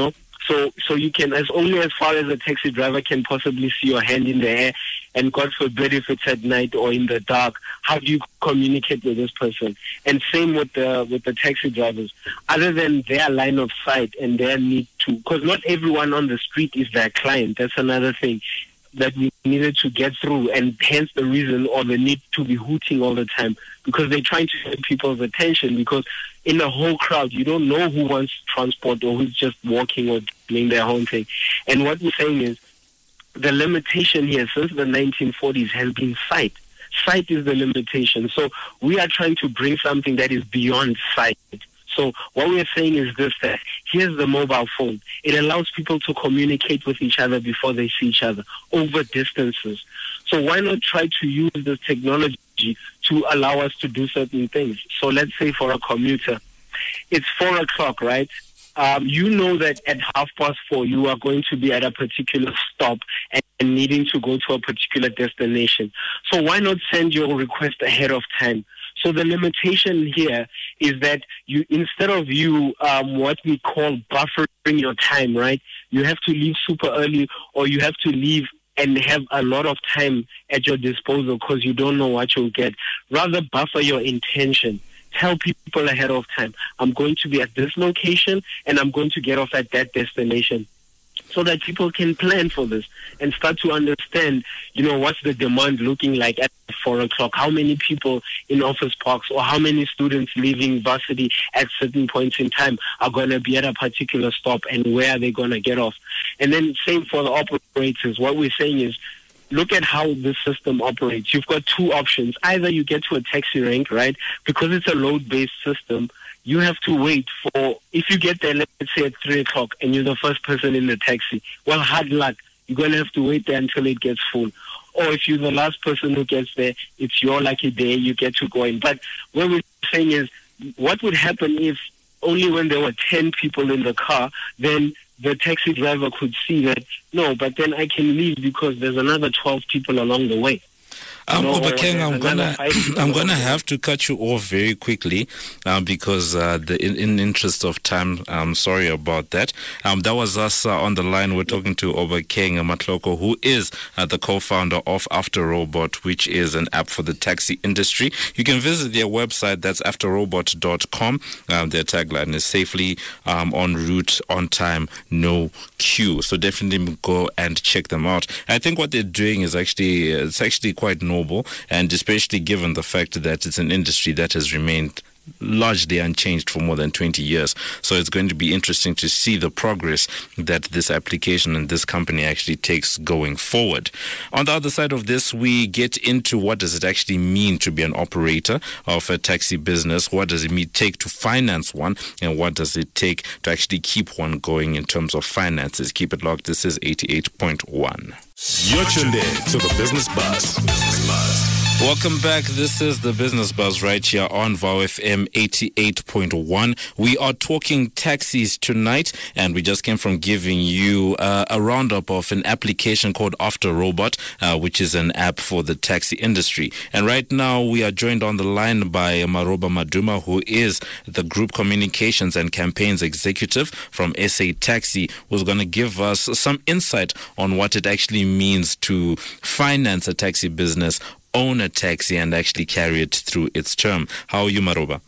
So so you can, as only as far as a taxi driver can possibly see your hand in the air, and God forbid if it's at night or in the dark, how do you communicate with this person? And same with the with the taxi drivers. Other than their line of sight and their need to, because not everyone on the street is their client. That's another thing that we needed to get through, and hence the reason or the need to be hooting all the time, because they're trying to get people's attention, because in a whole crowd, you don't know who wants transport or who's just walking or doing their own thing. And what we're saying is, the limitation here since the nineteen forties has been sight. Sight is the limitation. So we are trying to bring something that is beyond sight. So what we are saying is this, that here's the mobile phone. It allows people to communicate with each other before they see each other over distances. So why not try to use this technology to allow us to do certain things? So let's say for a commuter, it's four o'clock, right? Um, you know that at half past four you are going to be at a particular stop and, and needing to go to a particular destination. So why not send your request ahead of time? So the limitation here is that you, instead of you, um, what we call buffering your time, right? You have to leave super early, or you have to leave and have a lot of time at your disposal because you don't know what you'll get. Rather buffer your intention. Tell people ahead of time, I'm going to be at this location and I'm going to get off at that destination, so that people can plan for this and start to understand, you know, what's the demand looking like at four o'clock? How many people in office parks or how many students leaving varsity at certain points in time are going to be at a particular stop, and where are they going to get off? And then same for the operators. What we're saying is, look at how this system operates. You've got two options. Either you get to a taxi rank, right? Because it's a load-based system, you have to wait for, if you get there, let's say at three o'clock, and you're the first person in the taxi, well, hard luck. You're going to have to wait there until it gets full. Or if you're the last person who gets there, it's your lucky day, you get to go in. But what we're saying is, what would happen if only when there were ten people in the car, then the taxi driver could see that, no, but then I can leave because there's another twelve people along the way. Um, no, Obakeng, I'm gonna, I'm gonna have to cut you off very quickly uh, because uh, the in, in interest of time, I'm sorry about that. Um, that was us uh, on the line. We're talking to Obakeng Matloko, who is uh, the co-founder of AfterRobot, which is an app for the taxi industry. You can visit their website. That's after robot dot com. Um, their tagline is safely um, en route, on time, no queue. So definitely go and check them out. I think what they're doing is actually it's actually quite noble. And especially given the fact that it's an industry that has remained largely unchanged for more than twenty years. So it's going to be interesting to see the progress that this application and this company actually takes going forward. On the other side of this, we get into what does it actually mean to be an operator of a taxi business? What does it mean take to finance one? And what does it take to actually keep one going in terms of finances? Keep it locked. This is eighty-eight point one. You're tuned in to the Business Buzz. Business Buzz. Welcome back. This is the Business Buzz right here on V O W F M eighty-eight point one. We are talking taxis tonight, and we just came from giving you uh, a roundup of an application called AfterRobot, uh, which is an app for the taxi industry. And right now we are joined on the line by Maroba Maduma, who is the Group Communications and Campaigns Executive from S A Taxi, who's going to give us some insight on what it actually means to finance a taxi business, own a taxi, and actually carry it through its term. How are you, Maroba?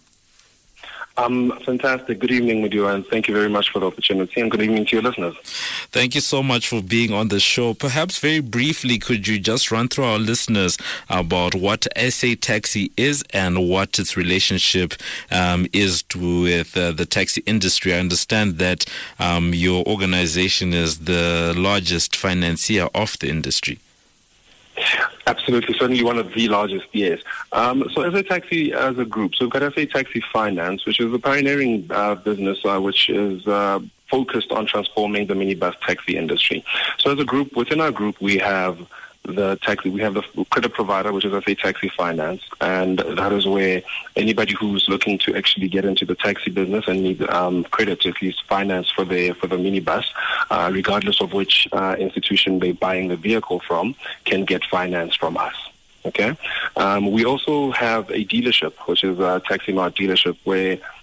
Um, fantastic. Good evening, Mudiwa, and thank you very much for the opportunity, and good evening to your listeners. Thank you so much for being on the show. Perhaps very briefly, could you just run through our listeners about what S A Taxi is and what its relationship um, is to, with uh, the taxi industry? I understand that um, your organization is the largest financier of the industry. Absolutely, certainly one of the largest, yes. Um, so S A Taxi as a group, so we've got S A Taxi Finance, which is a pioneering uh, business uh, which is uh, focused on transforming the minibus taxi industry. So as a group, within our group, we have the taxi, we have the credit provider, which is S A Taxi Finance, and that is where anybody who's looking to actually get into the taxi business and need um, credit to at least finance for the for the minibus, uh, regardless of which uh, institution they're buying the vehicle from, can get finance from us. Okay. Um, we also have a dealership, which is a Taxi Mart dealership, where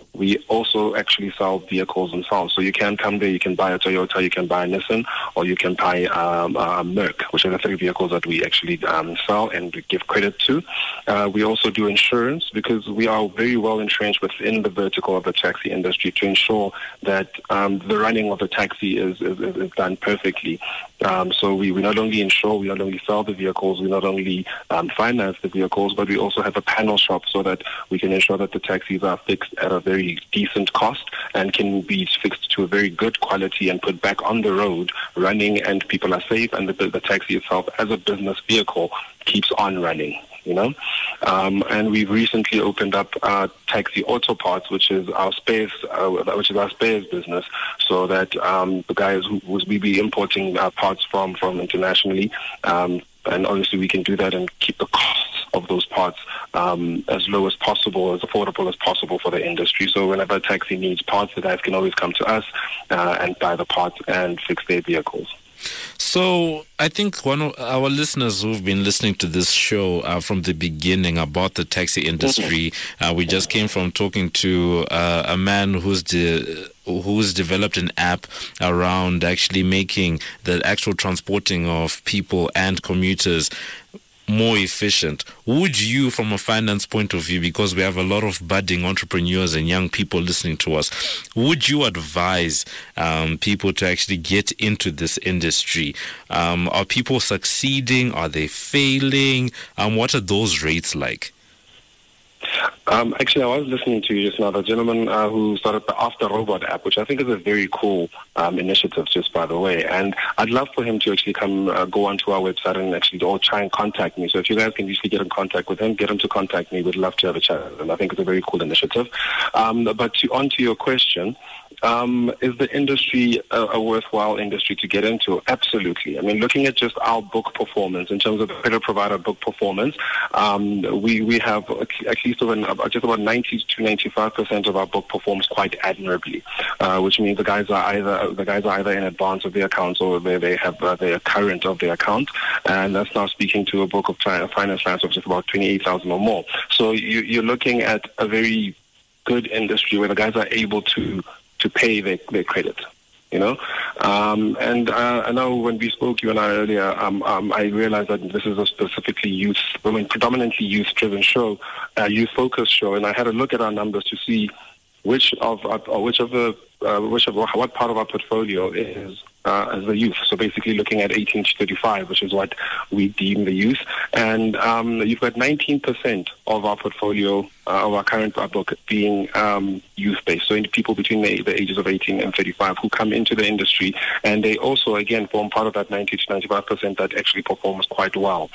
we also actually sell vehicles themselves. So you can come there, you can buy a Toyota, you can buy a Nissan, or you can buy um, a Merc, which are the three vehicles that we actually um, sell and give credit to. Uh, we also do insurance because we are very well entrenched within the vertical of the taxi industry to ensure that um, the running of the taxi is, is, is done perfectly. Um, so we, we not only insure, we not only sell the vehicles, we not only um, finance the vehicles, but we also have a panel shop so that we can ensure that the taxis are fixed at a very decent cost and can be fixed to a very good quality and put back on the road running, and people are safe, and the, the taxi itself as a business vehicle keeps on running. You know, um, and we've recently opened up uh, Taxi Auto Parts, which is our spares, uh, which is our spares business, so that um, the guys who we be importing uh, parts from from internationally, um, and obviously we can do that and keep the costs of those parts um, as low as possible, as affordable as possible for the industry. So whenever a taxi needs parts, the guys can always come to us uh, and buy the parts and fix their vehicles. So I think one of our listeners who've been listening to this show uh, from the beginning about the taxi industry, uh, we just came from talking to uh, a man who's de- who's developed an app around actually making the actual transporting of people and commuters more efficient. Would you, from a finance point of view, because we have a lot of budding entrepreneurs and young people listening to us, would you advise um, people to actually get into this industry? Um, are people succeeding? Are they failing? Um, what are those rates like? Um, actually, I was listening to you just now, the gentleman uh, who started the After Robot app, which I think is a very cool um, initiative, just by the way. And I'd love for him to actually come uh, go onto our website and actually all try and contact me. So if you guys can usually get in contact with him, get him to contact me. We'd love to have a chat with him. I think it's a very cool initiative. Um, but to, on to your question, Um, is the industry a, a worthwhile industry to get into? Absolutely. I mean, looking at just our book performance, in terms of the credit provider book performance, um, we, we have at least over, just about ninety to ninety-five percent of our book performs quite admirably, uh, which means the guys are either the guys are either in advance of their accounts or they, they have uh, they are current of their account, and that's now speaking to a book of finance finance of just about twenty-eight thousand or more. So you, you're looking at a very good industry where the guys are able to to pay their, their credit, you know. Um, and uh, I know when we spoke, you and I earlier, um, um, I realized that this is a specifically youth, I mean, predominantly youth-driven show, uh, youth-focused show, and I had a look at our numbers to see which of uh, which of the uh, which of what part of our portfolio is uh, as the youth. So basically, looking at eighteen to thirty-five, which is what we deem the youth, and um, you've got nineteen percent of our portfolio uh, of our current book being um, youth-based. So people between the, the ages of eighteen and thirty-five who come into the industry, and they also again form part of that ninety to ninety-five percent that actually performs quite well.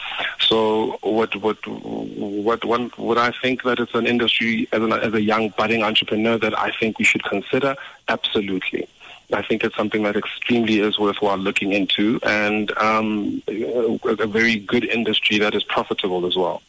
So what what what one would I think that it's an industry as, an, as a young budding entrepreneur that I think we should consider? Absolutely. I think it's something that extremely is worthwhile looking into, and um, a, a very good industry that is profitable as well.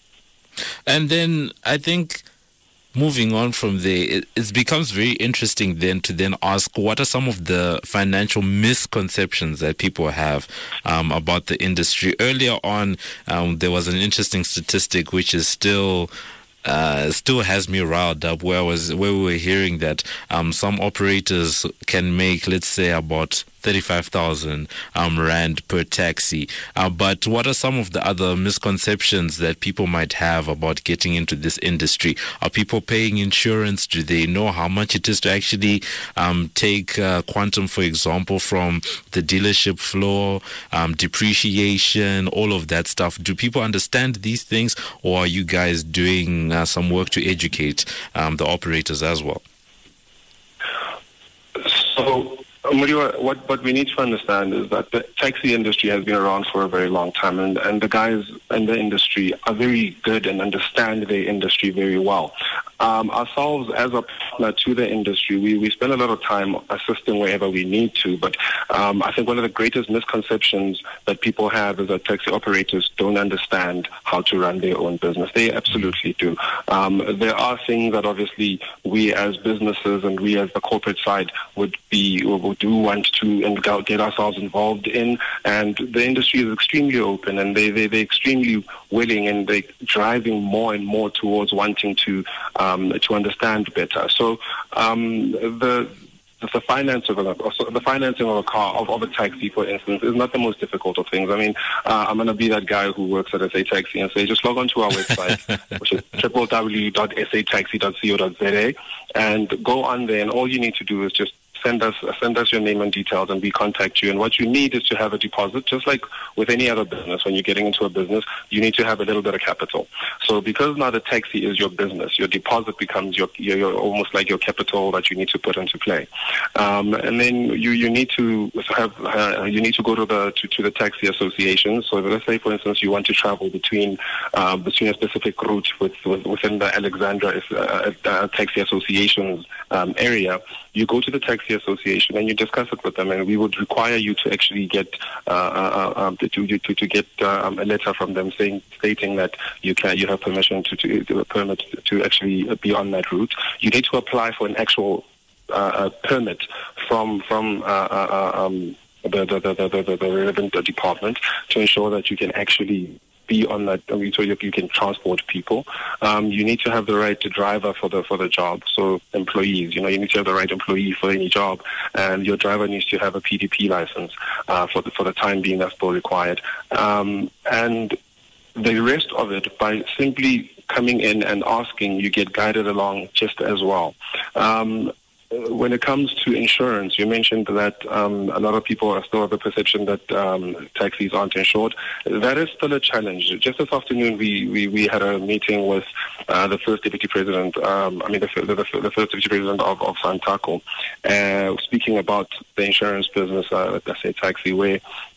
And then I think moving on from there, it, it becomes very interesting then to then ask, what are some of the financial misconceptions that people have um, about the industry? Earlier on, um, there was an interesting statistic which is still Uh, still has me riled up, where I was where we were hearing that um, some operators can make, let's say, about thirty-five thousand um, rand per taxi. Uh, but what are some of the other misconceptions that people might have about getting into this industry? Are people paying insurance? Do they know how much it is to actually um, take uh, Quantum, for example, from the dealership floor, um, depreciation, all of that stuff? Do people understand these things, or are you guys doing uh, some work to educate um, the operators as well? So, Muriwa, what, what we need to understand is that the taxi industry has been around for a very long time, and, and the guys in the industry are very good and understand the industry very well. Um, ourselves, as a partner to the industry, we, we spend a lot of time assisting wherever we need to, but um, I think one of the greatest misconceptions that people have is that taxi operators don't understand how to run their own business. They absolutely do. Um, there are things that obviously we as businesses and we as the corporate side would be, know, do want to and get ourselves involved in. And the industry is extremely open, and they, they, they're extremely willing, and they're driving more and more towards wanting to um, to understand better. So um, the the financing of a, the financing of a car, of, of a taxi, for instance, is not the most difficult of things. I mean, uh, I'm going to be that guy who works at S A Taxi and say, just log on to our website, which is w w w dot s a taxi dot co dot z a, and go on there, and all you need to do is just send us send us your name and details, and we contact you. And what you need is to have a deposit, just like with any other business. When you're getting into a business, you need to have a little bit of capital. So because now the taxi is your business, your deposit becomes your, your, your almost like your capital that you need to put into play. Um, and then you, you need to have uh, you need to go to the to, to the taxi association. So let's say, for instance, you want to travel between uh, between a specific route with, with, within the Alexandra uh, uh, Taxi Association's um, area. You go to the taxi association and you discuss it with them, and we would require you to actually get uh, uh, um, to, to to get uh, um, a letter from them saying stating that you can you have permission to to, to permit to actually be on that route. You need to apply for an actual uh, permit from from uh, uh, um, the, the, the, the, the, the relevant department to ensure that you can actually be on that, so you, you can transport people. Um, you need to have the right to driver for the for the job. So employees, you know, you need to have the right employee for any job, and your driver needs to have a P D P license uh, for the for the time being that's still required. Um, and the rest of it, by simply coming in and asking, you get guided along just as well. Um, When it comes to insurance, you mentioned that um, a lot of people are still have the perception that um, taxis aren't insured. That is still a challenge. Just this afternoon, we, we, we had a meeting with uh, the first deputy president, um, I mean, the, the, the first deputy president of, of Santaco, uh, speaking about the insurance business uh, at S A Taxi, where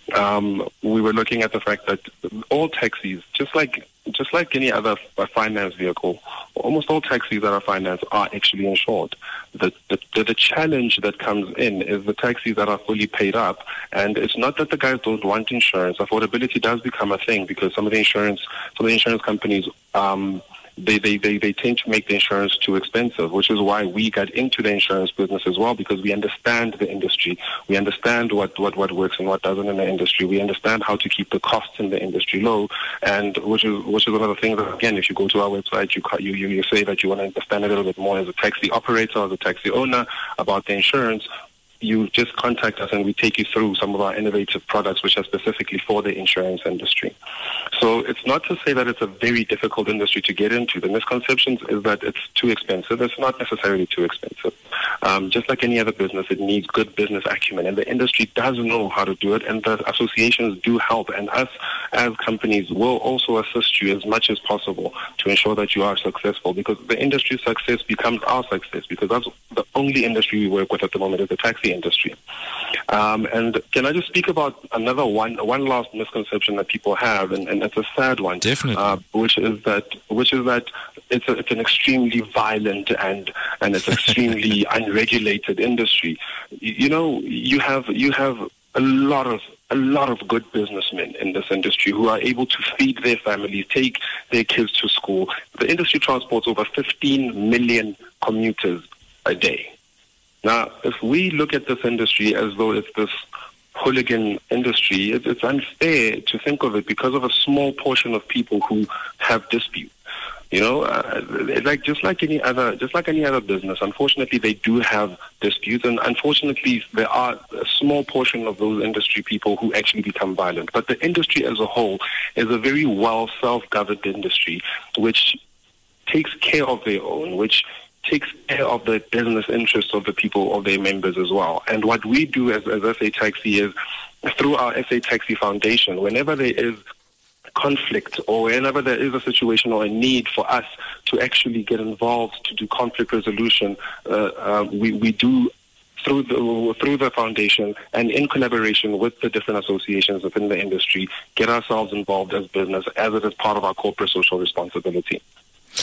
um, we were looking at the fact that all taxis, just like just like any other finance vehicle, almost all taxis that are financed are actually insured. The, the, the, the challenge that comes in is the taxis that are fully paid up, and it's not that the guys don't want insurance. Affordability does become a thing because some of the insurance, some of the insurance companies, um, They, they, they, they tend to make the insurance too expensive, which is why we got into the insurance business as well, because we understand the industry. We understand what, what, what works and what doesn't in the industry. We understand how to keep the costs in the industry low, and which is which is one of the things that, again, if you go to our website, you, you, you, you say that you want to understand a little bit more as a taxi operator, as a taxi owner, about the insurance. You just contact us and we take you through some of our innovative products which are specifically for the insurance industry. So it's not to say that it's a very difficult industry to get into. The misconception is that it's too expensive. It's not necessarily too expensive. Um, just like any other business, it needs good business acumen, and the industry does know how to do it, and the associations do help, and us as companies will also assist you as much as possible to ensure that you are successful, because the industry's success becomes our success, because that's the only industry we work with at the moment is the taxi industry. Um, and can I just speak about another one, one last misconception that people have, and, and it's a sad one, definitely, uh, which is that which is that it's a, it's an extremely violent and and it's extremely unregulated industry. You, you know, you have you have a lot of a lot of good businessmen in this industry who are able to feed their families, take their kids to school. The industry transports over fifteen million commuters a day. Now, if we look at this industry as though it's this hooligan industry, it's, it's unfair to think of it because of a small portion of people who have dispute. You know, uh, like just like any other, just like any other business. Unfortunately, they do have disputes, and unfortunately, there are a small portion of those industry people who actually become violent. But the industry as a whole is a very well self-governed industry, which takes care of their own, which takes care of the business interests of the people, of their members as well. And what we do as, as S A Taxi is, through our S A Taxi Foundation, whenever there is conflict or whenever there is a situation or a need for us to actually get involved to do conflict resolution, uh, uh, we, we do through the through the foundation and in collaboration with the different associations within the industry, get ourselves involved as business, as it is part of our corporate social responsibility.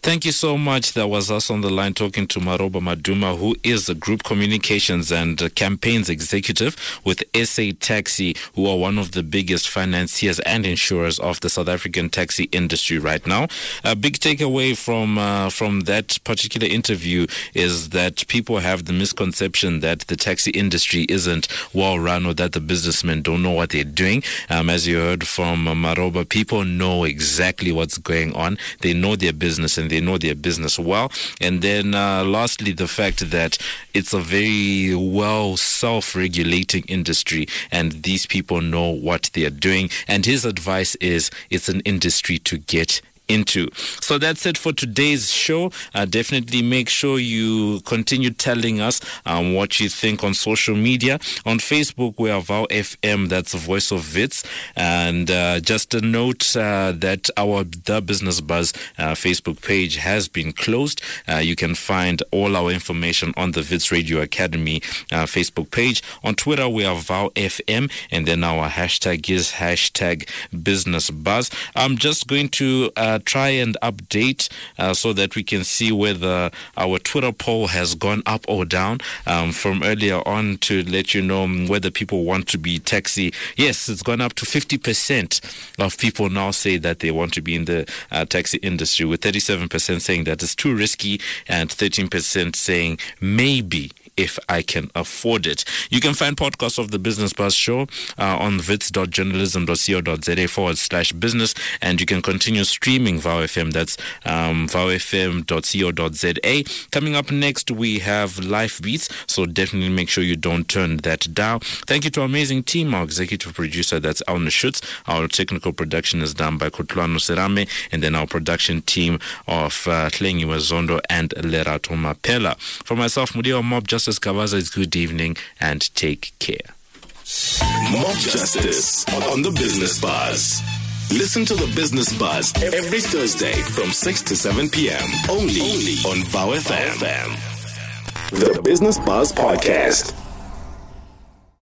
Thank you so much. That was us on the line talking to Maroba Maduma, who is the Group Communications and Campaigns Executive with S A Taxi, who are one of the biggest financiers and insurers of the South African taxi industry right now. A big takeaway from uh, from that particular interview is that people have the misconception that the taxi industry isn't well run or that the businessmen don't know what they're doing. Um, as you heard from uh, Maroba, people know exactly what's going on. They know their business and they know their business well. And then uh, lastly, the fact that it's a very well self-regulating industry and these people know what they're doing. And his advice is it's an industry to get into. So that's it for today's show. Uh, definitely make sure you continue telling us um, what you think on social media. On Facebook, we are Vow F M, that's the Voice of Wits. And uh, just a note uh, that our The Business Buzz uh, Facebook page has been closed. Uh, you can find all our information on the Wits Radio Academy uh, Facebook page. On Twitter, we are Vow F M, and then our hashtag is hashtag Business Buzz. I'm just going to uh, try and update uh, so that we can see whether our Twitter poll has gone up or down um, from earlier on to let you know whether people want to be taxi. Yes, it's gone up to fifty percent of people now say that they want to be in the uh, taxi industry, with thirty-seven percent saying that it's too risky and thirteen percent saying maybe if I can afford it. You can find podcasts of the Business Buzz show uh, on wits.journalism.co.za forward slash business, and you can continue streaming Vow F M. That's um, vow f m dot co dot z a. Coming up next, we have Life Beats, so definitely make sure you don't turn that down. Thank you to our amazing team, our executive producer, that's Alna Schutz. Our technical production is done by Kutlwano Serame, and then our production team of uh, Tlengi Wazondo and Lerato Mapela. For myself, Mudia Mob Justice Kawaza, is good evening and take care. Mob Justice on the Business Buzz. Listen to the Business Buzz every Thursday from six to seven p.m. only, only on Vow F M. The Business Buzz Podcast.